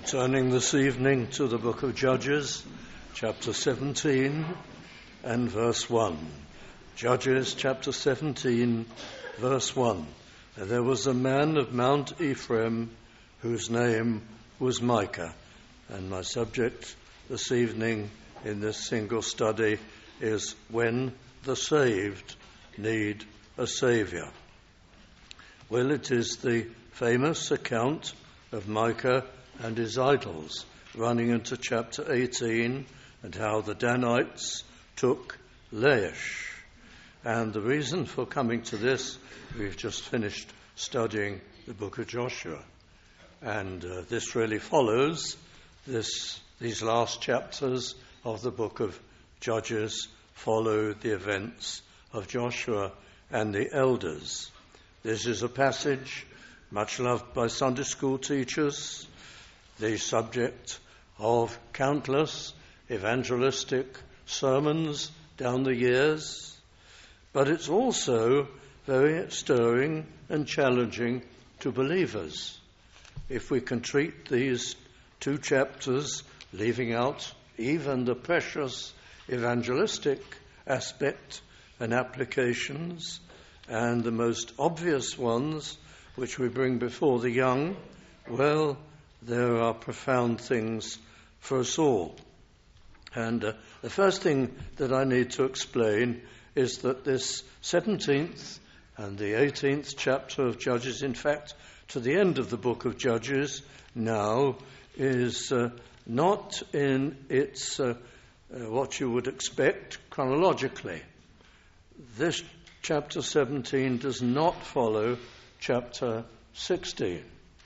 Turning this evening to the book of Judges, chapter 17 and verse 1. Judges chapter 17, verse 1. And there was a man of Mount Ephraim whose name was Micah. And my subject this evening in this single study is when the saved need a saviour. Well, it is the famous account of Micah and his idols, running into chapter 18, and how the Danites took Laish. And the reason for coming to this, we've just finished studying the book of Joshua. And this really follows these last chapters of the book of Judges follow the events of Joshua and the elders. This is a passage much loved by Sunday school teachers, the subject of countless evangelistic sermons down the years, but it's also very stirring and challenging to believers. If we can treat these two chapters, leaving out even the precious evangelistic aspect and applications, and the most obvious ones which we bring before the young, well, there are profound things for us all. And the first thing that I need to explain is that this 17th and the 18th chapter of Judges, in fact, to the end of the book of Judges now, is not in its what you would expect chronologically. This chapter 17 does not follow chapter 16.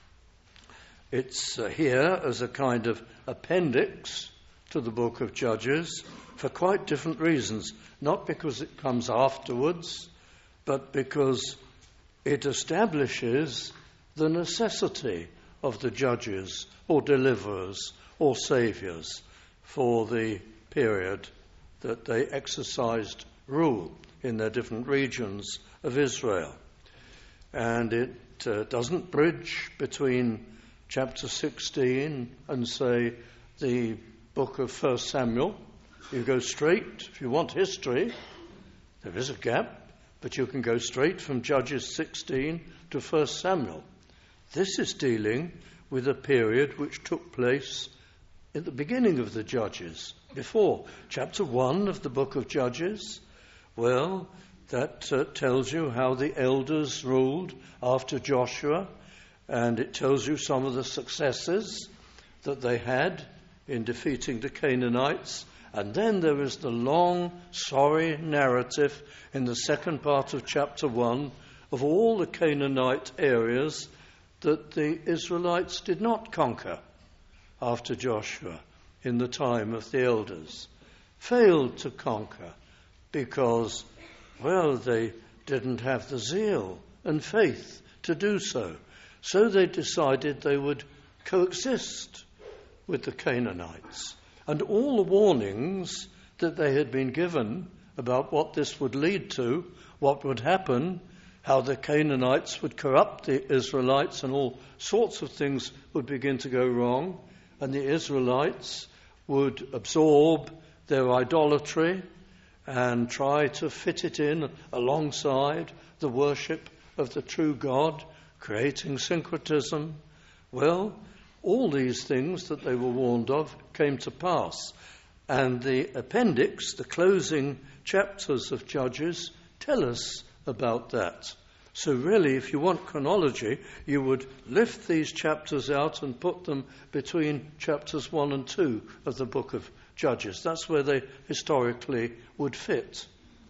It's here as a kind of appendix to the book of Judges for quite different reasons. Not because it comes afterwards, but because it establishes the necessity of the judges or deliverers or saviours for the period that they exercised rule in their different regions of Israel. And it doesn't bridge between chapter 16 and, say, the book of 1 Samuel. You go straight, if you want history, there is a gap, but you can go straight from Judges 16 to 1 Samuel. This is dealing with a period which took place at the beginning of the Judges, before chapter 1 of the book of Judges. Well, that tells you how the elders ruled after Joshua, and it tells you some of the successes that they had in defeating the Canaanites. And then there is the long, sorry narrative in the second part of chapter 1 of all the Canaanite areas that the Israelites did not conquer after Joshua in the time of the elders. Failed to conquer because, well, they didn't have the zeal and faith to do so. So they decided they would coexist with the Canaanites. And all the warnings that they had been given about what this would lead to, what would happen, how the Canaanites would corrupt the Israelites and all sorts of things would begin to go wrong, and the Israelites would absorb their idolatry and try to fit it in alongside the worship of the true God, creating syncretism. Well, all these things that they were warned of came to pass. And the appendix, the closing chapters of Judges, tell us about that. So really, if you want chronology, you would lift these chapters out and put them between chapters 1 and 2 of the book of Judges. That's where they historically would fit.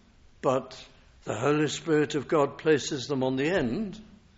But the Holy Spirit of God places them on the end,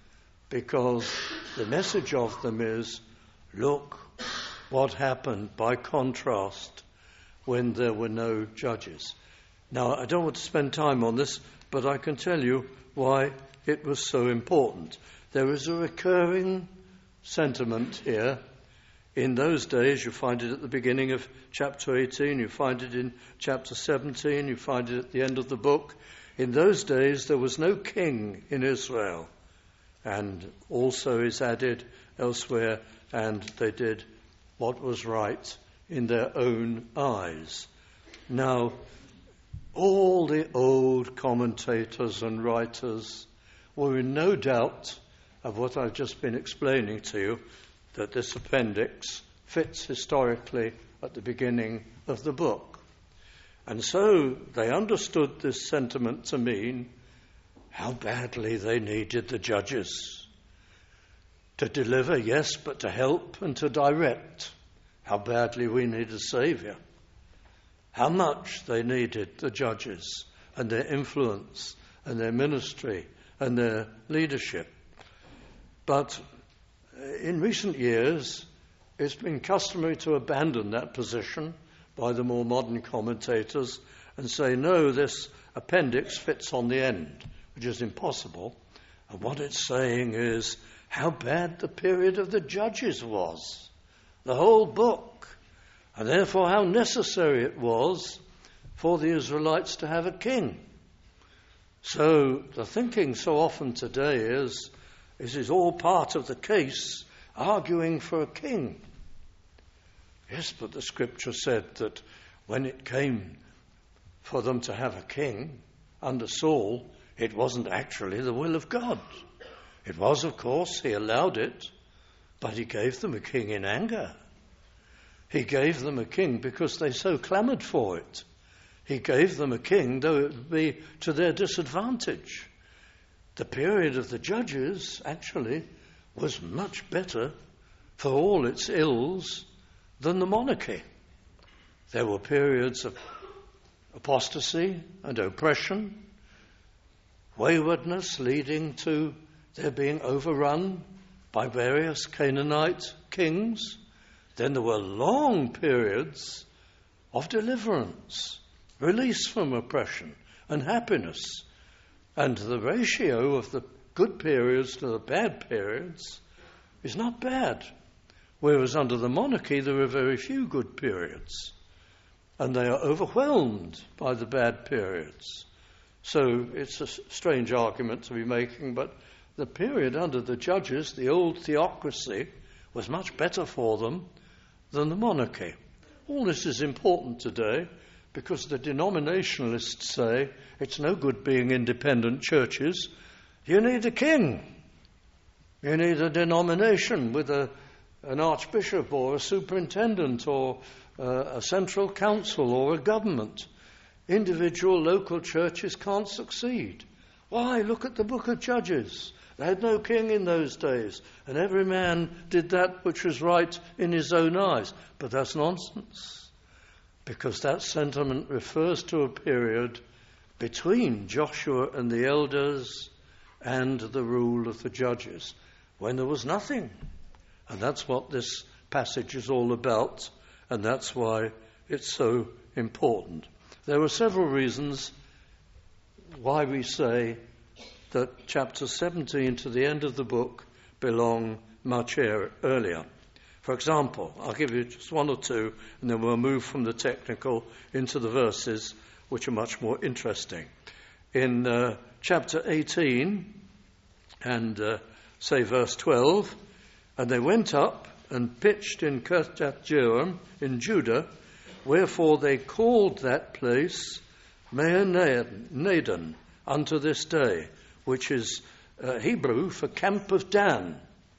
because the message of them is, look what happened by contrast when there were no judges. Now, I don't want to spend time on this, but I can tell you why it was so important. There is a recurring sentiment here. In those days, you find it at the beginning of chapter 18, you find it in chapter 17, you find it at the end of the book. In those days, there was no king in Israel. And also is added elsewhere, and they did what was right in their own eyes. Now, all the old commentators and writers were in no doubt of what I've just been explaining to you, that this appendix fits historically at the beginning of the book. And so they understood this sentiment to mean how badly they needed the judges. To deliver, yes, but to help and to direct. How badly we need a saviour. How much they needed the judges and their influence and their ministry and their leadership. But in recent years, it's been customary to abandon that position by the more modern commentators and say, no, this appendix fits on the end, which is impossible. And what it's saying is how bad the period of the judges was, the whole book, and therefore how necessary it was for the Israelites to have a king. So the thinking so often today is, this is all part of the case, arguing for a king. Yes, but the scripture said that when it came for them to have a king under Saul, it wasn't actually the will of God. It was, of course, he allowed it, but he gave them a king in anger. He gave them a king because they so clamoured for it. He gave them a king, though it would be to their disadvantage. The period of the judges, actually, was much better for all its ills than the monarchy. There were periods of apostasy and oppression, waywardness leading to their being overrun by various Canaanite kings. Then there were long periods of deliverance, release from oppression and happiness. And the ratio of the good periods to the bad periods is not bad. Whereas under the monarchy there are very few good periods. And they are overwhelmed by the bad periods. So it's a strange argument to be making, but the period under the judges, the old theocracy, was much better for them than the monarchy. All this is important today because the denominationalists say it's no good being independent churches. You need a king. You need a denomination with an archbishop or a superintendent or a central council or a government. Individual local churches can't succeed. Why? Look at the book of Judges. They had no king in those days, and every man did that which was right in his own eyes. But that's nonsense, because that sentiment refers to a period between Joshua and the elders and the rule of the judges, when there was nothing. And that's what this passage is all about, and that's why it's so important. There are several reasons why we say that chapter 17 to the end of the book belong much earlier. For example, I'll give you just one or two, and then we'll move from the technical into the verses, which are much more interesting. In chapter 18, and say verse 12, and they went up and pitched in Kirjath-jearim in Judah, wherefore they called that place Mahaneh-nadin unto this day, which is Hebrew for camp of Dan.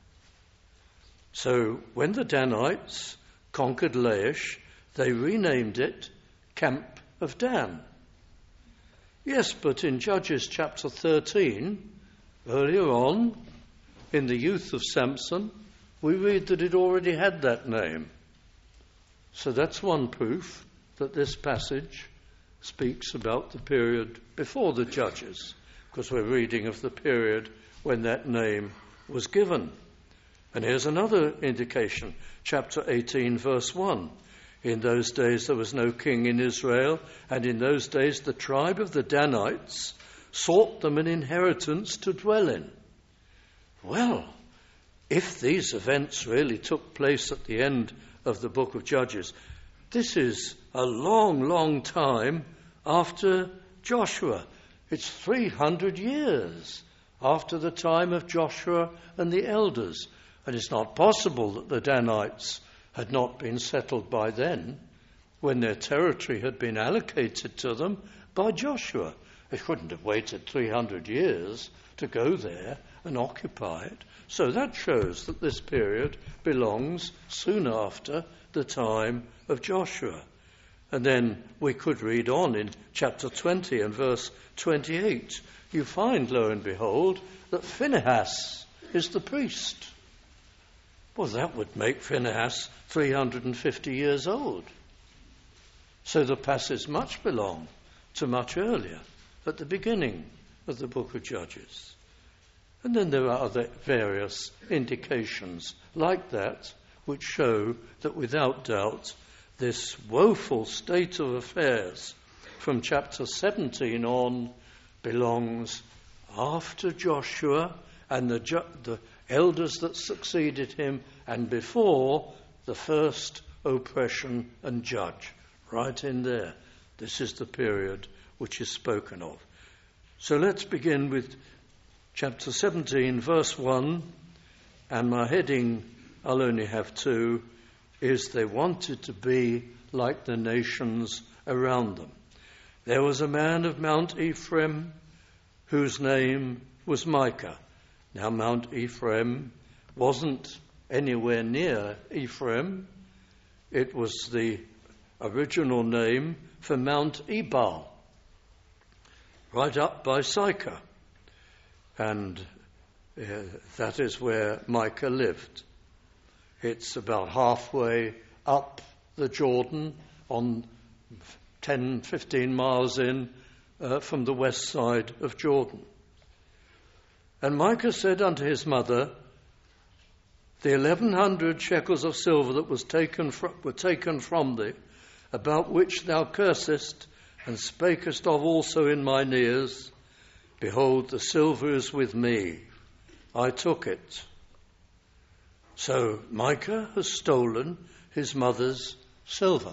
So when the Danites conquered Laish, they renamed it Camp of Dan. Yes, but in Judges chapter 13, earlier on, in the youth of Samson, we read that it already had that name. So that's one proof that this passage speaks about the period before the Judges, because we're reading of the period when that name was given. And here's another indication, chapter 18, verse 1. In those days there was no king in Israel, and in those days the tribe of the Danites sought them an inheritance to dwell in. Well, if these events really took place at the end of the book of Judges, this is a long, long time after Joshua. It's 300 years after the time of Joshua and the elders. And it's not possible that the Danites had not been settled by then, when their territory had been allocated to them by Joshua. They couldn't have waited 300 years to go there and occupy it. So that shows that this period belongs soon after the time of Joshua. And then we could read on in chapter 20 and verse 28. You find, lo and behold, that Phinehas is the priest. Well, that would make Phinehas 350 years old. So the passages much belong to much earlier, at the beginning of the book of Judges. And then there are other various indications like that which show that without doubt this woeful state of affairs from chapter 17 on belongs after Joshua and the elders that succeeded him and before the first oppression and judge. Right in there. This is the period which is spoken of. So let's begin with chapter 17, verse 1, and my heading, I'll only have two, is they wanted to be like the nations around them. There was a man of Mount Ephraim whose name was Micah. Now Mount Ephraim wasn't anywhere near Ephraim. It was the original name for Mount Ebal, right up by Sychar. And that is where Micah lived. It's about halfway up the Jordan, on 10, 15 miles in from the west side of Jordan. And Micah said unto his mother, the 1,100 shekels of silver that were taken from thee, about which thou cursest, and spakest of also in mine ears, behold, the silver is with me. I took it. So Micah has stolen his mother's silver.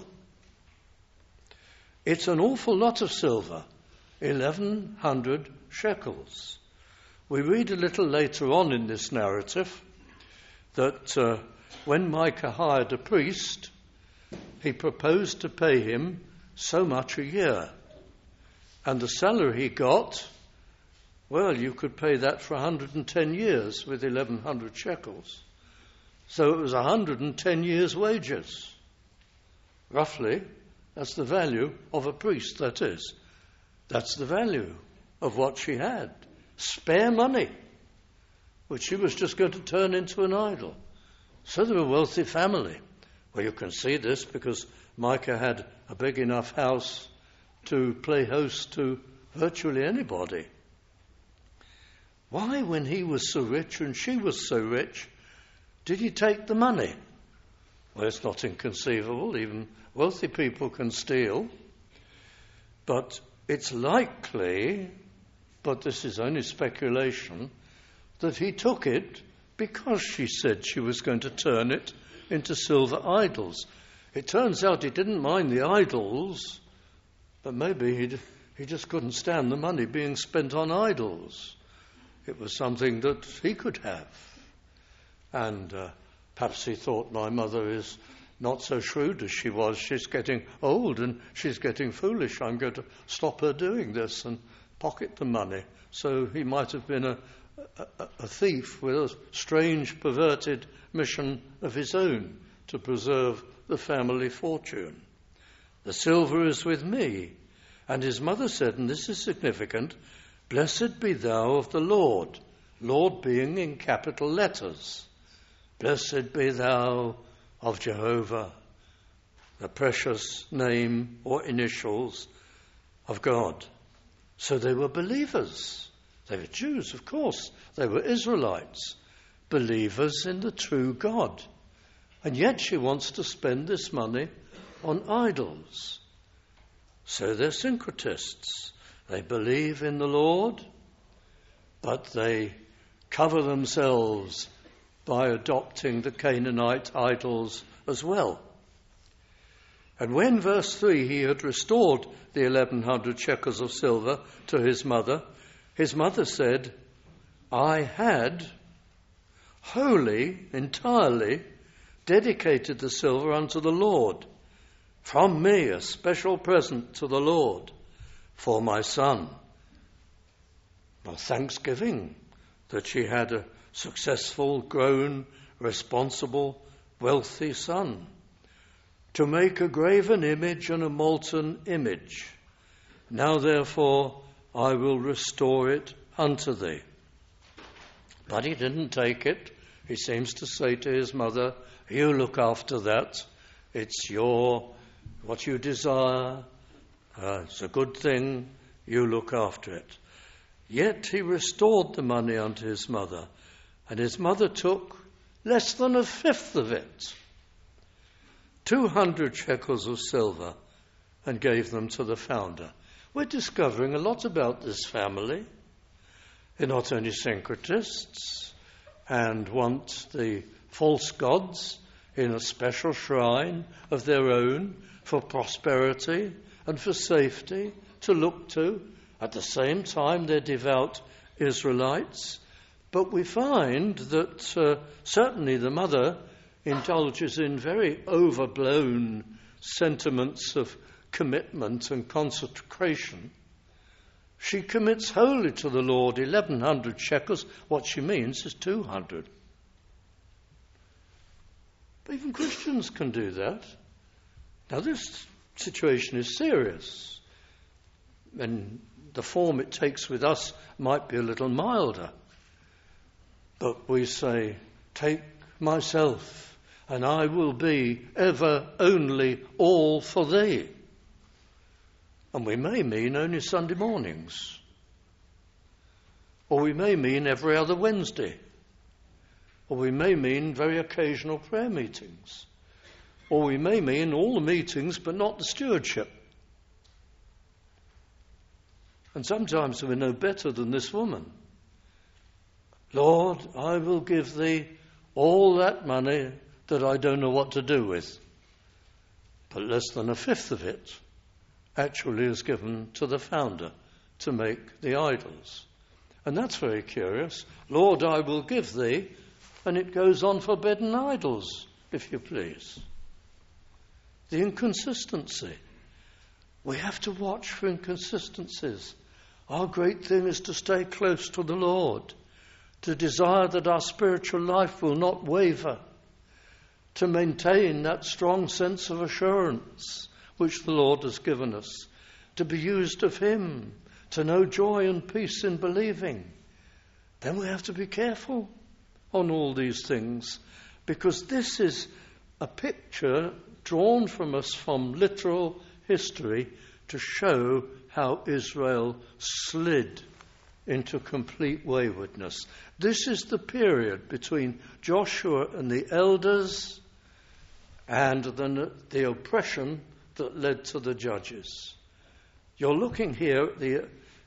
It's an awful lot of silver, 1,100 shekels. We read a little later on in this narrative that when Micah hired a priest, he proposed to pay him so much a year. And the salary he got, well, you could pay that for 110 years with 1,100 shekels. So it was 110 years' wages. Roughly, that's the value of a priest, that is. That's the value of what she had. Spare money, which she was just going to turn into an idol. So they were a wealthy family. Well, you can see this because Micah had a big enough house to play host to virtually anybody. Why, when he was so rich and she was so rich, did he take the money? Well, it's not inconceivable. Even wealthy people can steal. But it's likely, but this is only speculation, that he took it because she said she was going to turn it into silver idols. It turns out he didn't mind the idols, but maybe he just couldn't stand the money being spent on idols. It was something that he could have. And perhaps he thought, my mother is not so shrewd as she was. She's getting old and she's getting foolish. I'm going to stop her doing this and pocket the money. So he might have been a thief with a strange, perverted mission of his own to preserve the family fortune. The silver is with me. And his mother said, and this is significant, blessed be thou of the Lord, Lord being in capital letters. Blessed be thou of Jehovah, the precious name or initials of God. So they were believers. They were Jews, of course. They were Israelites, believers in the true God. And yet she wants to spend this money on idols. So they're syncretists. They believe in the Lord, but they cover themselves by adopting the Canaanite idols as well. And when, verse 3, he had restored the 1,100 shekels of silver to his mother said, I had wholly, entirely dedicated the silver unto the Lord. From me a special present to the Lord for my son. Well, thanksgiving that she had a successful, grown, responsible, wealthy son. To make a graven image and a molten image. Now therefore I will restore it unto thee. But he didn't take it. He seems to say to his mother, you look after that. It's what you desire. It's a good thing. You look after it. Yet he restored the money unto his mother, and his mother took less than a fifth of it, 200 shekels of silver, and gave them to the founder. We're discovering a lot about this family. They're not only syncretists and want the false gods in a special shrine of their own for prosperity and for safety to look to. At the same time, they're devout Israelites. But we find that certainly the mother indulges in very overblown sentiments of commitment and consecration. She commits wholly to the Lord 1,100 shekels. What she means is 200. But even Christians can do that. Now this situation is serious. And the form it takes with us might be a little milder. But we say, take myself, and I will be ever only all for thee. And we may mean only Sunday mornings. Or we may mean every other Wednesday. Or we may mean very occasional prayer meetings. Or we may mean all the meetings but not the stewardship. And sometimes we're no better than this woman. Lord, I will give thee all that money that I don't know what to do with. But less than a fifth of it actually is given to the founder to make the idols. And that's very curious. Lord, I will give thee, and it goes on forbidden idols, if you please. The inconsistency. We have to watch for inconsistencies. Our great thing is to stay close to the Lord, to desire that our spiritual life will not waver, to maintain that strong sense of assurance which the Lord has given us, to be used of Him, to know joy and peace in believing. Then we have to be careful on all these things, because this is a picture drawn from us from literal history to show how Israel slid into complete waywardness. This is the period between Joshua and the elders and the oppression that led to the judges. You're looking here at the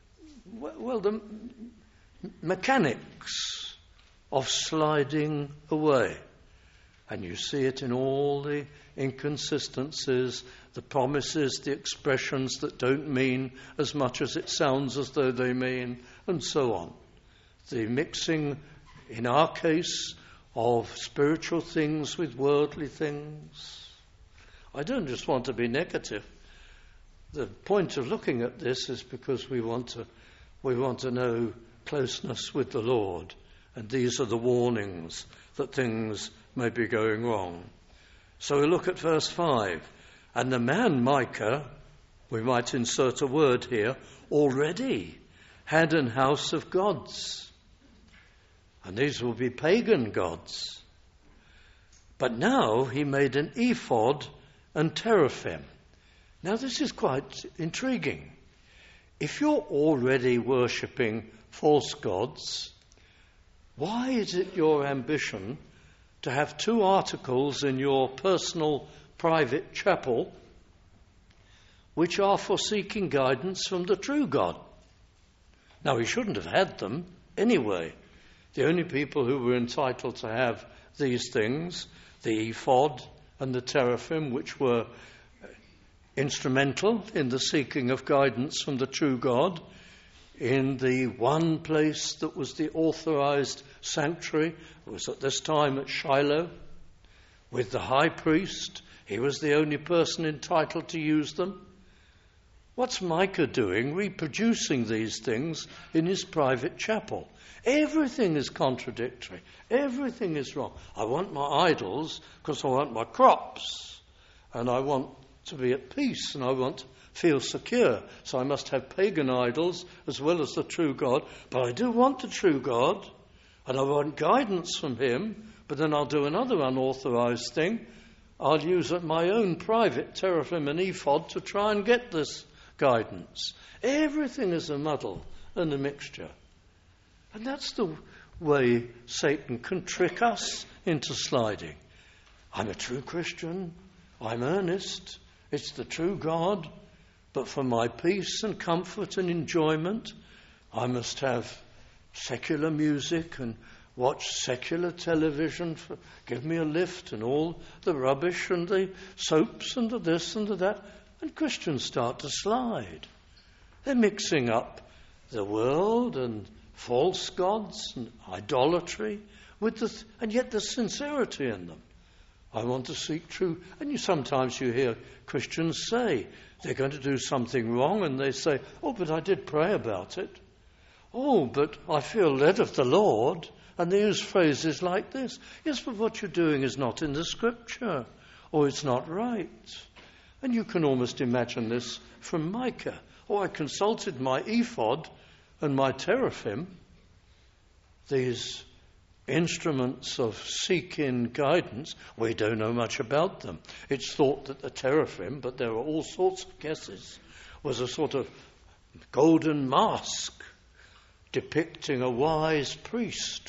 mechanics of sliding away. And you see it in all the inconsistencies, the promises, the expressions that don't mean as much as it sounds as though they mean, and so on. The mixing, in our case, of spiritual things with worldly things. I don't just want to be negative. The point of looking at this is because we want to know closeness with the Lord, and these are the warnings that things may be going wrong. So we look at verse 5. And the man Micah, we might insert a word here, already had an house of gods. And these will be pagan gods. But now he made an ephod and teraphim. Now this is quite intriguing. If you're already worshipping false gods, why is it your ambition to have two articles in your personal private chapel which are for seeking guidance from the true God? Now, he shouldn't have had them anyway. The only people who were entitled to have these things, the ephod and the teraphim, which were instrumental in the seeking of guidance from the true God, in the one place that was the authorized sanctuary, it was at this time at Shiloh, with the high priest. He was the only person entitled to use them. What's Micah doing, reproducing these things in his private chapel? Everything is contradictory. Everything is wrong. I want my idols because I want my crops. And I want to be at peace and I want to feel secure. So I must have pagan idols as well as the true God. But I do want the true God and I want guidance from him. But then I'll do another unauthorized thing. I'll use my own private teraphim and ephod to try and get this guidance. Everything is a muddle and a mixture. And that's the way Satan can trick us into sliding. I'm a true Christian. I'm earnest. It's the true God. But for my peace and comfort and enjoyment, I must have secular music and watch secular television. Give me a lift and all the rubbish and the soaps and the this and the that. And Christians start to slide. They're mixing up the world and false gods and idolatry and yet there's sincerity in them. I want to seek true. And sometimes you hear Christians say they're going to do something wrong and they say, oh, but I did pray about it. Oh, but I feel led of the Lord. And they use phrases like this. Yes, but what you're doing is not in the scripture or it's not right. And you can almost imagine this from Micah. Oh, I consulted my ephod and my teraphim, these instruments of seeking guidance. We don't know much about them. It's thought that the teraphim, but there are all sorts of guesses, was a sort of golden mask depicting a wise priest.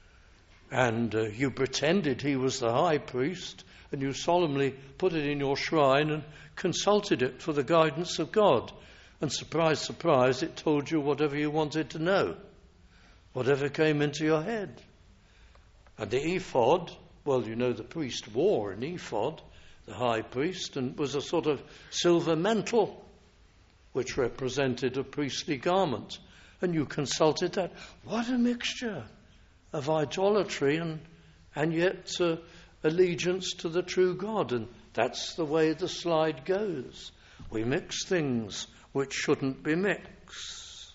And you pretended he was the high priest, and you solemnly put it in your shrine and consulted it for the guidance of God. And surprise, surprise, it told you whatever you wanted to know, whatever came into your head. And the ephod, well, you know the priest wore an ephod, the high priest, and was a sort of silver mantle which represented a priestly garment. And you consulted that. What a mixture of idolatry and yet allegiance to the true God. And that's the way the slide goes. We mix things which shouldn't be mixed.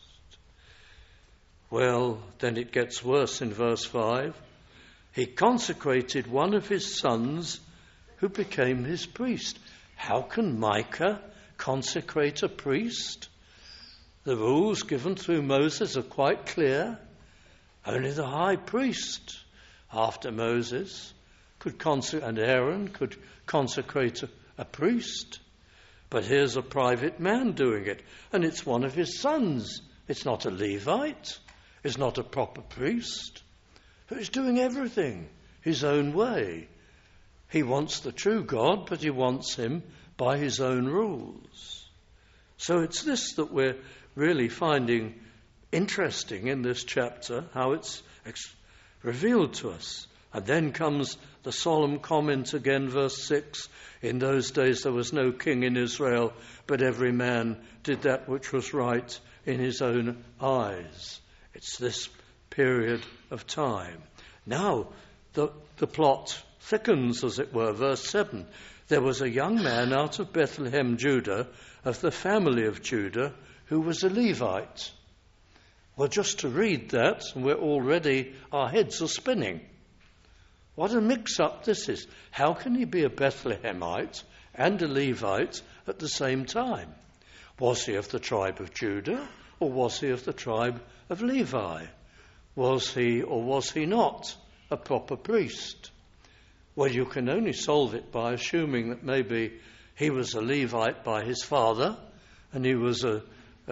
Well, then it gets worse in verse 5. He consecrated one of his sons who became his priest. How can Micah consecrate a priest? The rules given through Moses are quite clear. Only the high priest, after Moses, and Aaron could consecrate a priest. But here's a private man doing it, and it's one of his sons. It's not a Levite. It's not a proper priest. Who's doing everything his own way. He wants the true God, but he wants him by his own rules. So it's this that we're really finding interesting in this chapter, how it's revealed to us. And then comes the solemn comment again, verse 6. In those days there was no king in Israel, but every man did that which was right in his own eyes. It's this period of time. Now the plot thickens, as it were. Verse 7. There was a young man out of Bethlehem, Judah, of the family of Judah, who was a Levite. Well, just to read that, our heads are spinning. What a mix-up this is. How can he be a Bethlehemite and a Levite at the same time? Was he of the tribe of Judah, or was he of the tribe of Levi? Was he or was he not a proper priest? Well, you can only solve it by assuming that maybe he was a Levite by his father, and he was a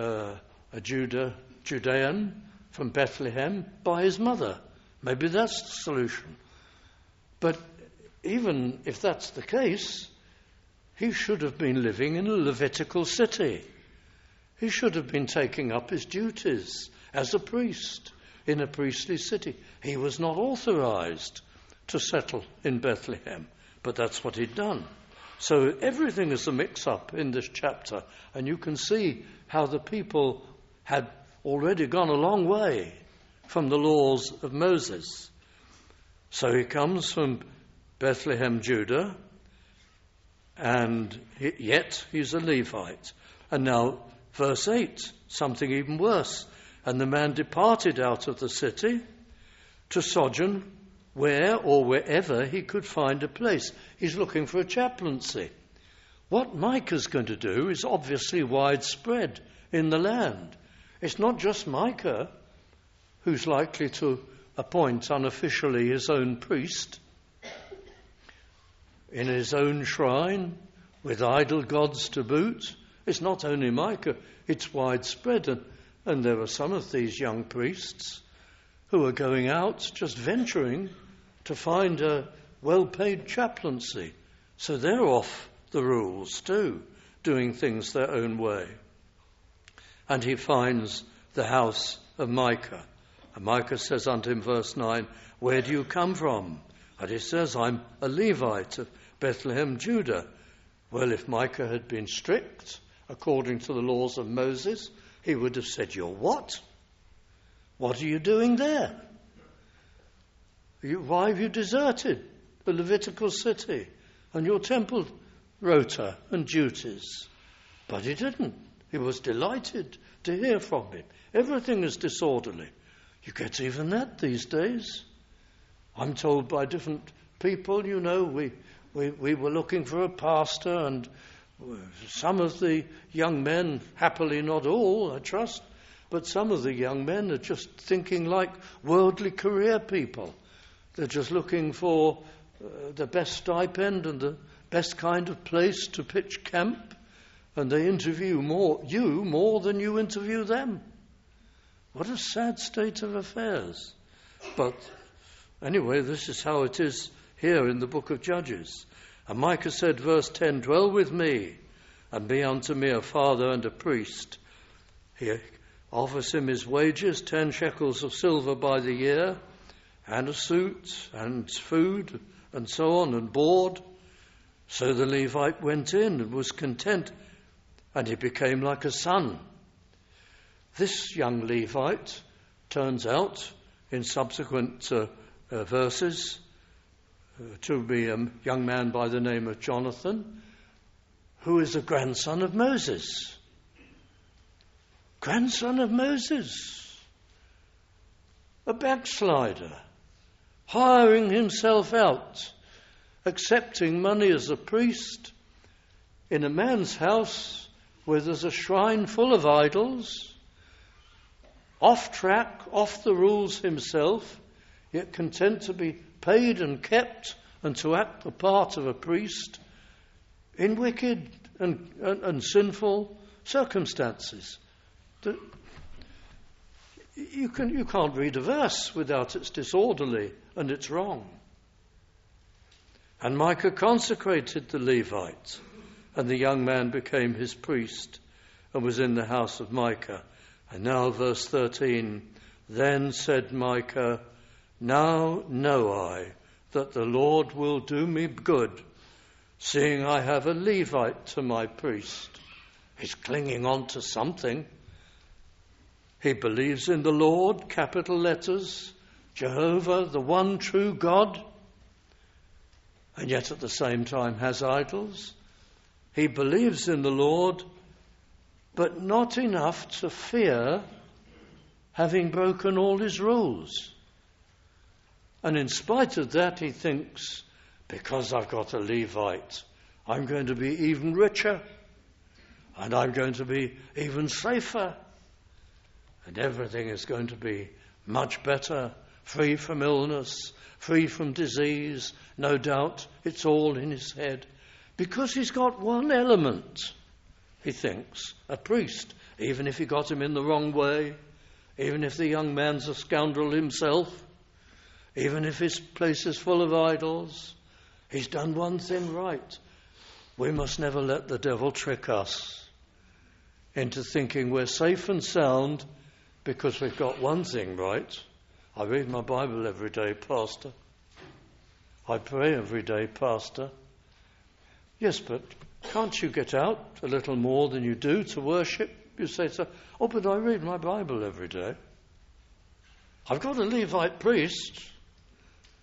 Judean from Bethlehem by his mother. Maybe that's the solution. But even if that's the case, he should have been living in a Levitical city. He should have been taking up his duties as a priest in a priestly city. He was not authorized to settle in Bethlehem, but that's what he'd done. So everything is a mix-up in this chapter, and you can see how the people had already gone a long way from the laws of Moses. So he comes from Bethlehem, Judah, and yet he's a Levite. And now, verse 8, something even worse. And the man departed out of the city to sojourn where or wherever he could find a place. He's looking for a chaplaincy. What Micah's going to do is obviously widespread in the land. It's not just Micah who's likely to appoint unofficially his own priest in his own shrine with idol gods to boot. It's not only Micah, it's widespread. And there are some of these young priests who are going out, just venturing to find a well-paid chaplaincy. So they're off the rules too, doing things their own way. And he finds the house of Micah. And Micah says unto him, verse 9, where do you come from? And he says, I'm a Levite of Bethlehem, Judah. Well, if Micah had been strict, according to the laws of Moses, he would have said, you're what? What are you doing there? Why have you deserted the Levitical city and your temple rota and duties? But he didn't. He was delighted to hear from him. Everything is disorderly. You get even that these days. I'm told by different people, we were looking for a pastor, and some of the young men, happily not all, I trust, but some of the young men are just thinking like worldly career people. They're just looking for the best stipend and the best kind of place to pitch camp, and they interview you more than you interview them. What a sad state of affairs. But anyway, this is how it is here in the book of Judges. And Micah said, verse 10, dwell with me, and be unto me a father and a priest. He offers him his wages, 10 shekels of silver by the year, and a suit, and food, and so on, and board. So the Levite went in and was content, and he became like a son. This young Levite turns out, in subsequent verses, to be a young man by the name of Jonathan, who is a grandson of Moses. Grandson of Moses. A backslider, hiring himself out, accepting money as a priest in a man's house where there's a shrine full of idols, off track, off the rules himself, yet content to be paid and kept and to act the part of a priest in wicked and sinful circumstances. You can't read a verse without it's disorderly and it's wrong. And Micah consecrated the Levite, and the young man became his priest and was in the house of Micah. And now verse 13, then said Micah, now know I that the Lord will do me good, seeing I have a Levite to my priest. He's clinging on to something. He believes in the Lord, capital letters, Jehovah, the one true God, and yet at the same time has idols. He believes in the Lord, but not enough to fear having broken all his rules. And in spite of that, he thinks, because I've got a Levite, I'm going to be even richer, and I'm going to be even safer, and everything is going to be much better, free from illness, free from disease. No doubt it's all in his head. Because he's got one element, he thinks, a priest, even if he got him in the wrong way, even if the young man's a scoundrel himself, even if his place is full of idols, he's done one thing right. We must never let the devil trick us into thinking we're safe and sound because we've got one thing right. I read my Bible every day, Pastor. I pray every day, Pastor. Yes, but can't you get out a little more than you do to worship? You say so. Oh, but I read my Bible every day. I've got a Levite priest,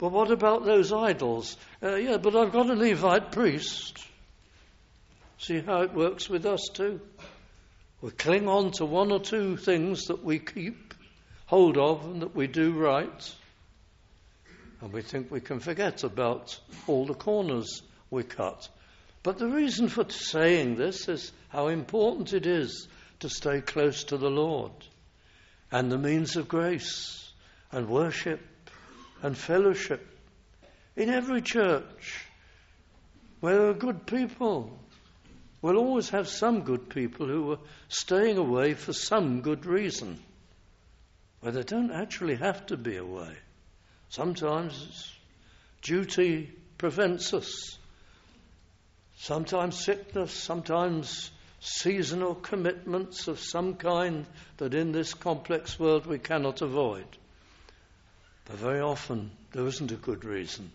But what about those idols? Yeah, but I've got a Levite priest. See how it works with us too? We cling on to one or two things that we keep hold of and that we do right. And we think we can forget about all the corners we cut. But the reason for saying this is how important it is to stay close to the Lord and the means of grace and worship and fellowship. In every church where there are good people, we'll always have some good people who are staying away for some good reason, where they don't actually have to be away. Sometimes duty prevents us. Sometimes sickness, sometimes seasonal commitments of some kind that in this complex world we cannot avoid. But very often there isn't a good reason.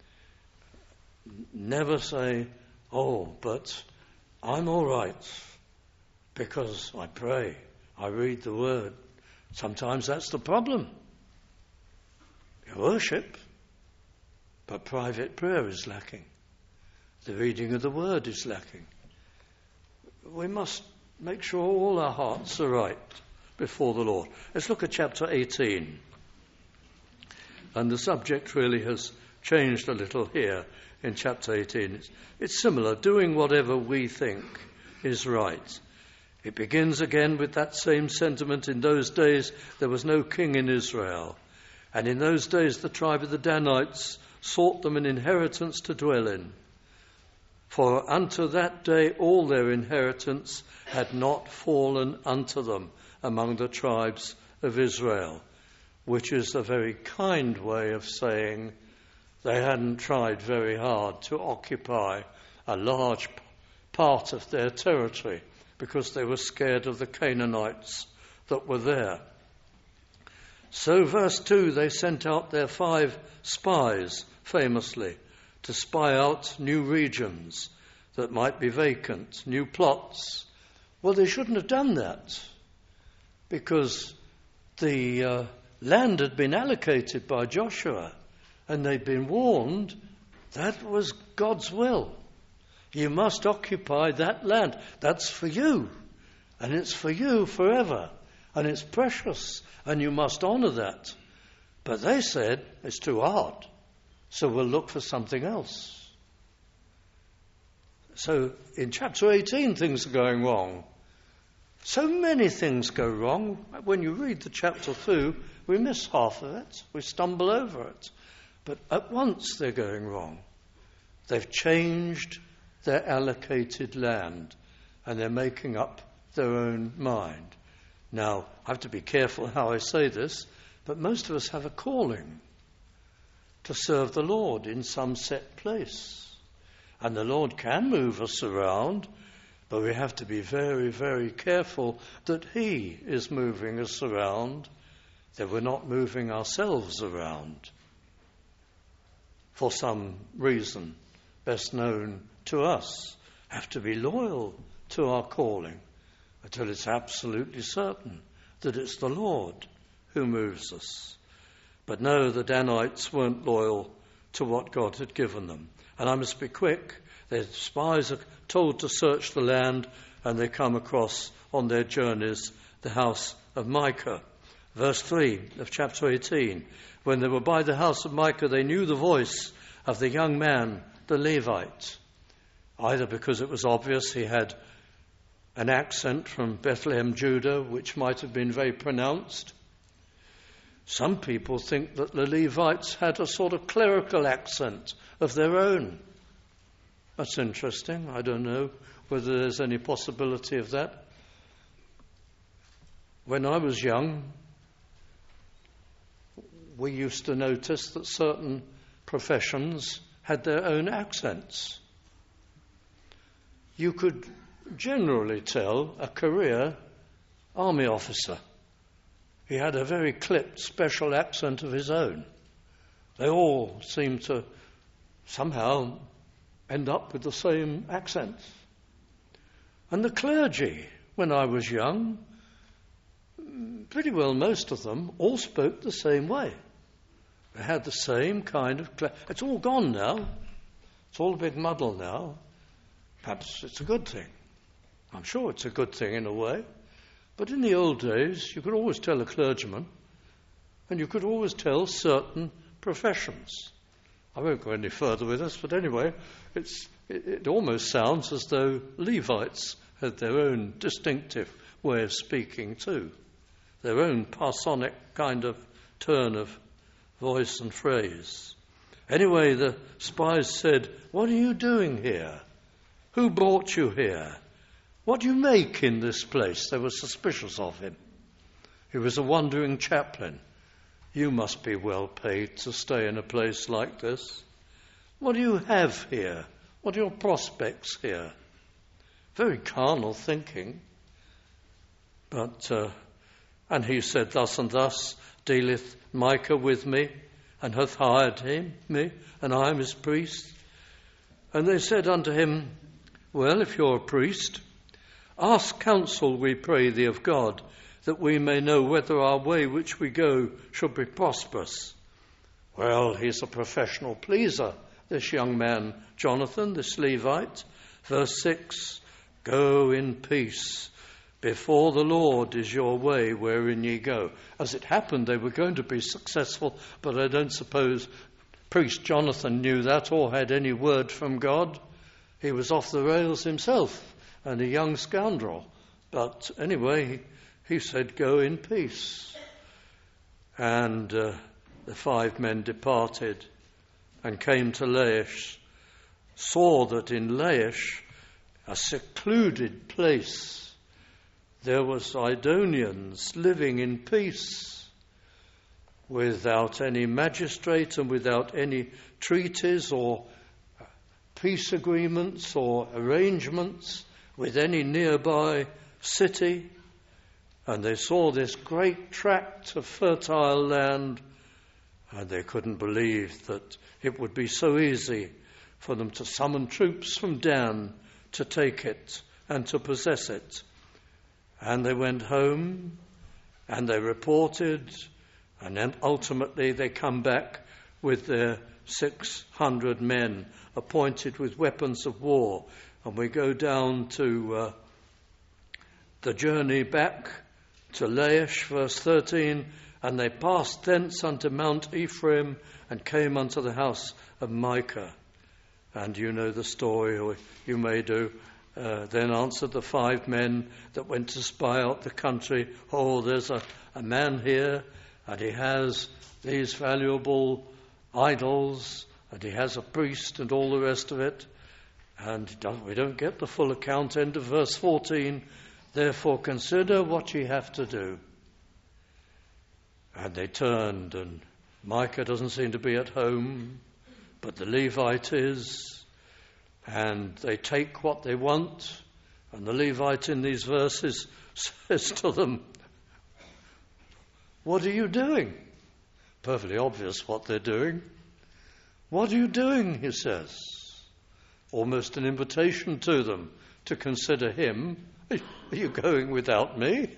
Never say, oh, but I'm all right because I pray, I read the Word. Sometimes that's the problem. You worship, but private prayer is lacking. The reading of the Word is lacking. We must make sure all our hearts are right before the Lord. Let's look at chapter 18. And the subject really has changed a little here in chapter 18. It's similar, doing whatever we think is right. It begins again with that same sentiment. In those days there was no king in Israel. And in those days the tribe of the Danites sought them an inheritance to dwell in. For unto that day all their inheritance had not fallen unto them among the tribes of Israel, which is a very kind way of saying they hadn't tried very hard to occupy a large part of their territory because they were scared of the Canaanites that were there. So verse 2, they sent out their 5 spies, famously, to spy out new regions that might be vacant, new plots. Well, they shouldn't have done that because the land had been allocated by Joshua and they'd been warned that was God's will. You must occupy that land. That's for you. And it's for you forever. And it's precious. And you must honour that. But they said, it's too hard. So we'll look for something else. So in chapter 18, things are going wrong. So many things go wrong. When you read the chapter through, we miss half of it. We stumble over it. But at once they're going wrong. They've changed their allocated land and they're making up their own mind. Now, I have to be careful how I say this, but most of us have a calling to serve the Lord in some set place. And the Lord can move us around, but we have to be very, very careful that He is moving us around, that we're not moving ourselves around for some reason best known to us. Have to be loyal to our calling until it's absolutely certain that it's the Lord who moves us. But no, the Danites weren't loyal to what God had given them. And I must be quick. Their spies are told to search the land, and they come across on their journeys the house of Micah. Verse 3 of chapter 18. When they were by the house of Micah, they knew the voice of the young man, the Levite, either because it was obvious he had an accent from Bethlehem, Judah, which might have been very pronounced. Some people think that the Levites had a sort of clerical accent of their own. That's interesting. I don't know whether there's any possibility of that. When I was young, we used to notice that certain professions had their own accents. You could generally tell a career army officer. He had a very clipped special accent of his own. They all seemed to somehow end up with the same accent. And the clergy, when I was young, pretty well most of them all spoke the same way. They had the same kind of... It's all gone now. It's all a big muddle now. Perhaps it's a good thing. I'm sure it's a good thing in a way. But in the old days, you could always tell a clergyman, and you could always tell certain professions. I won't go any further with this, but anyway, it almost sounds as though Levites had their own distinctive way of speaking too, their own parsonic kind of turn of voice and phrase. Anyway, the spies said, "What are you doing here? Who brought you here? What do you make in this place?" They were suspicious of him. He was a wandering chaplain. "You must be well paid to stay in a place like this. What do you have here? What are your prospects here?" Very carnal thinking. But, and he said, "Thus and thus dealeth Micah with me, and hath hired me, and I am his priest." And they said unto him, "Well, if you're a priest, ask counsel, we pray thee, of God, that we may know whether our way which we go should be prosperous." Well, he's a professional pleaser, this young man, Jonathan, this Levite. Verse 6, "Go in peace. Before the Lord is your way wherein ye go." As it happened, they were going to be successful, but I don't suppose priest Jonathan knew that or had any word from God. He was off the rails himself and a young scoundrel. But anyway, he said, "Go in peace." And the 5 men departed and came to Laish, saw that in Laish, a secluded place, there were Sidonians living in peace, without any magistrate and without any treaties or peace agreements or arrangements with any nearby city. And they saw this great tract of fertile land, and they couldn't believe that it would be so easy for them to summon troops from Dan to take it and to possess it. And they went home and they reported, and then ultimately they come back with their 600 men appointed with weapons of war. And we go down to the journey back to Laish, verse 13, "And they passed thence unto Mount Ephraim and came unto the house of Micah." And you know the story, or you may do. Then answered the 5 men that went to spy out the country, "Oh, there's a man here, and he has these valuable idols, and he has a priest and all the rest of it." And we don't get the full account. End of verse 14. "Therefore consider what ye have to do." And they turned, and Micah doesn't seem to be at home, but the Levite is. And they take what they want, and the Levite in these verses says to them, "What are you doing?" Perfectly obvious what they're doing. "What are you doing?" he says. Almost an invitation to them to consider him. "Are you going without me?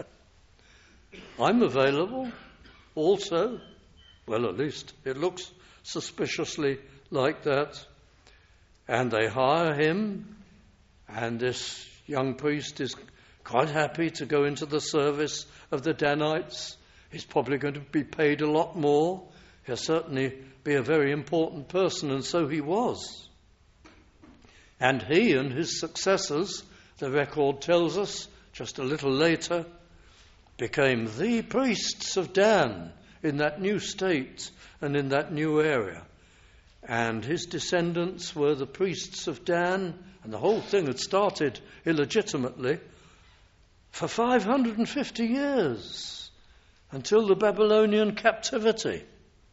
I'm available also." Well, at least it looks suspiciously like that. And they hire him, and this young priest is quite happy to go into the service of the Danites. He's probably going to be paid a lot more. He'll certainly be a very important person, and so he was. And he and his successors, the record tells us, just a little later, became the priests of Dan in that new state and in that new area. And his descendants were the priests of Dan, and the whole thing had started illegitimately for 550 years, until the Babylonian captivity.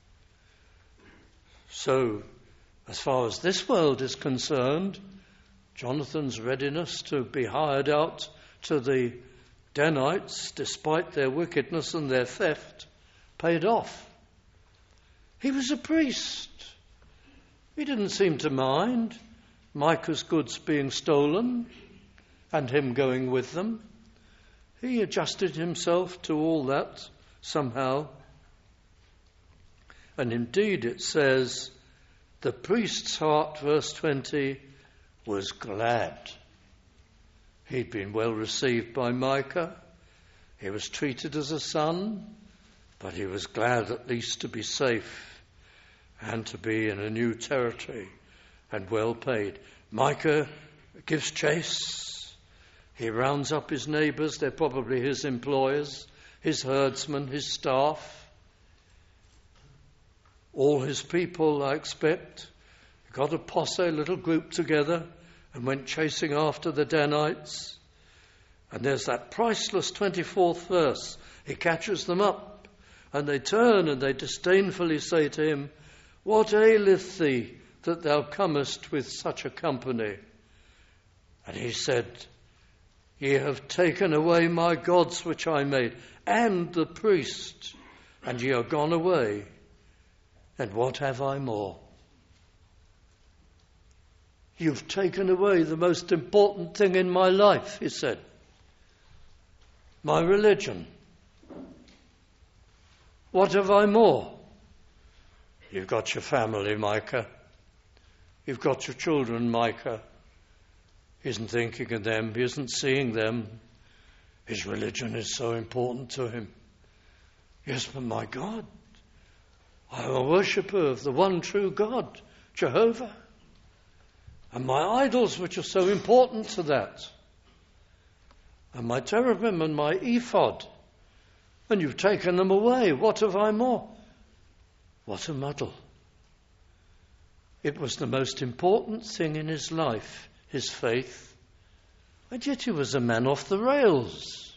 So, as far as this world is concerned, Jonathan's readiness to be hired out to the Danites, despite their wickedness and their theft, paid off. He was a priest. He didn't seem to mind Micah's goods being stolen and him going with them. He adjusted himself to all that somehow. And indeed it says, the priest's heart, verse 20, was glad. He'd been well received by Micah. He was treated as a son, but he was glad at least to be safe and to be in a new territory and well paid. Micah gives chase. He rounds up his neighbours. They're probably his employers, his herdsmen, his staff. All his people, I expect, got a posse, a little group together, and went chasing after the Danites. And there's that priceless 24th verse. He catches them up, and they turn and they disdainfully say to him, "What aileth thee that thou comest with such a company?" And he said, "Ye have taken away my gods which I made, and the priest, and ye are gone away. And what have I more?" "You've taken away the most important thing in my life," he said. "My religion. What have I more?" "You've got your family, Micah. You've got your children, Micah." He isn't thinking of them. He isn't seeing them. His religion is so important to him. "Yes, but my God, I'm a worshipper of the one true God, Jehovah. And my idols, which are so important to that. And my cherubim and my ephod. And you've taken them away. What have I more?" What a muddle. It was the most important thing in his life, his faith. And yet he was a man off the rails.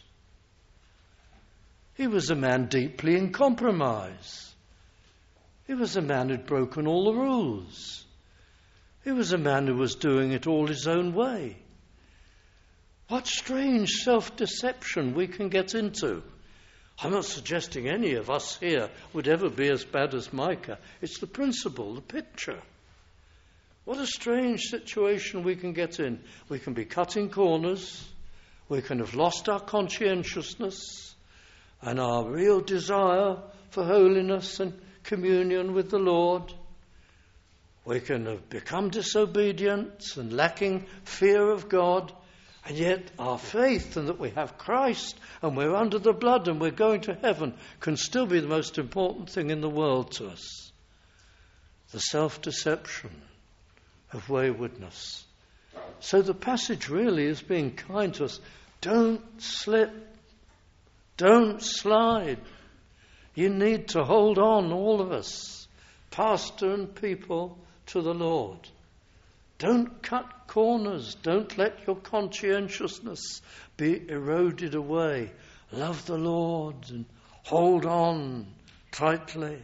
He was a man deeply in compromise. He was a man who'd broken all the rules. He was a man who was doing it all his own way. What strange self-deception we can get into. I'm not suggesting any of us here would ever be as bad as Micah. It's the principle, the picture. What a strange situation we can get in. We can be cutting corners. We can have lost our conscientiousness and our real desire for holiness and communion with the Lord. We can have become disobedient and lacking fear of God, and yet our faith and that we have Christ and we're under the blood and we're going to heaven can still be the most important thing in the world to us. The self-deception of waywardness. So the passage really is being kind to us. Don't slip. Don't slide. You need to hold on, all of us, pastor and people, to the Lord. Don't cut corners. Don't let your conscientiousness be eroded away. Love the Lord and hold on tightly.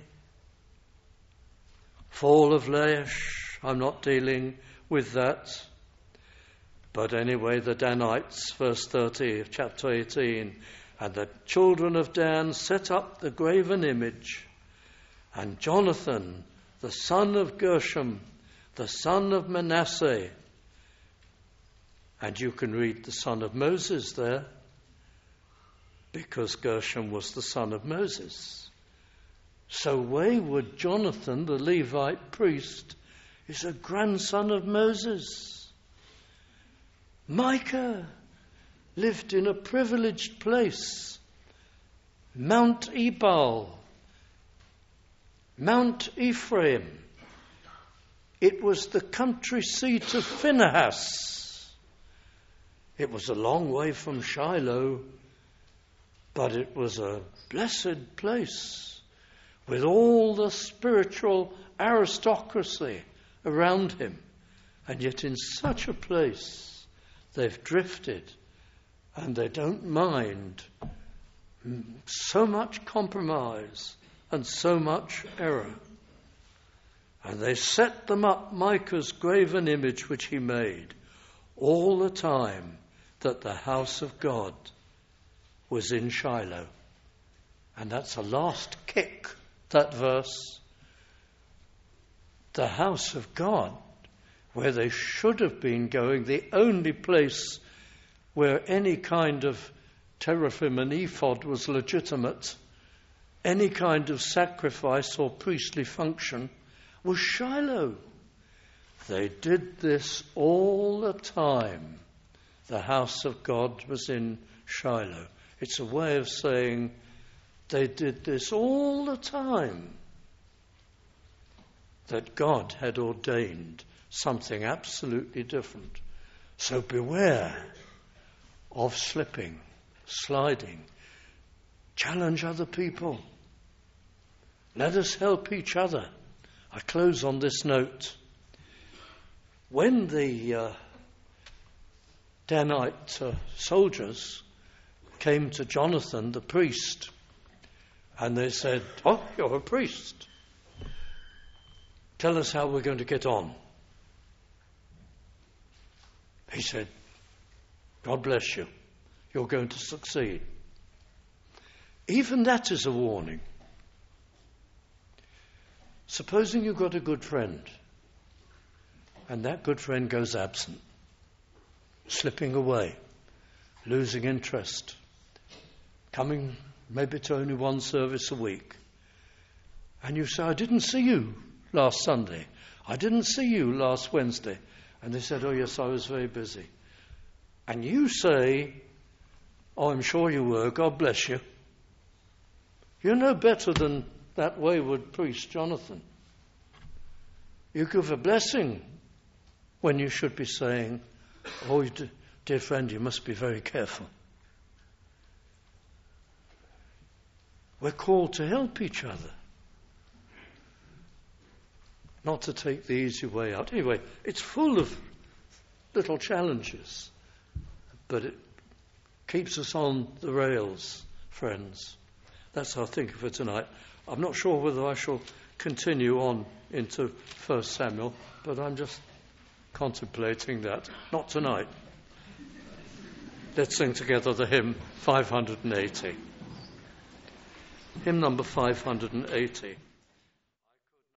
Fall of Laish, I'm not dealing with that. But anyway, the Danites, verse 30 of chapter 18, "And the children of Dan set up the graven image, and Jonathan, the son of Gershom, the son of Manasseh," and you can read the son of Moses there, because Gershom was the son of Moses. So wayward Jonathan, the Levite priest, is a grandson of Moses. Micah lived in a privileged place, Mount Ebal, Mount Ephraim. It was the country seat of Phinehas. It was a long way from Shiloh, but it was a blessed place with all the spiritual aristocracy around him. And yet in such a place they've drifted, and they don't mind so much compromise and so much error. And they set them up, Micah's graven image which he made, all the time that the house of God was in Shiloh. And that's a last kick, that verse. The house of God, where they should have been going, the only place where any kind of teraphim and ephod was legitimate, any kind of sacrifice or priestly function was Shiloh. They did this all the time. The house of God was in Shiloh. It's a way of saying they did this all the time. That God had ordained something absolutely different. So beware of slipping, sliding. Challenge other people. Let us help each other. I close on this note. When the Danite soldiers came to Jonathan, the priest, and they said, "Oh, you're a priest. Tell us how we're going to get on." He said, "God bless you. You're going to succeed." Even that is a warning. Supposing you've got a good friend, and that good friend goes absent, slipping away, losing interest, coming maybe to only one service a week, and you say, "I didn't see you last Sunday. I didn't see you last Wednesday." And they said, "Oh yes, I was very busy." And you say, "Oh, I'm sure you were. God bless you." You're no better than that wayward priest, Jonathan. You give a blessing when you should be saying, "Oh, dear friend, you must be very careful." We're called to help each other, not to take the easy way out. Anyway, it's full of little challenges, but it keeps us on the rails, friends. That's our thinking for tonight. I'm not sure whether I shall continue on into 1 Samuel, but I'm just contemplating that. Not tonight. Let's sing together the hymn 580. Hymn number 580.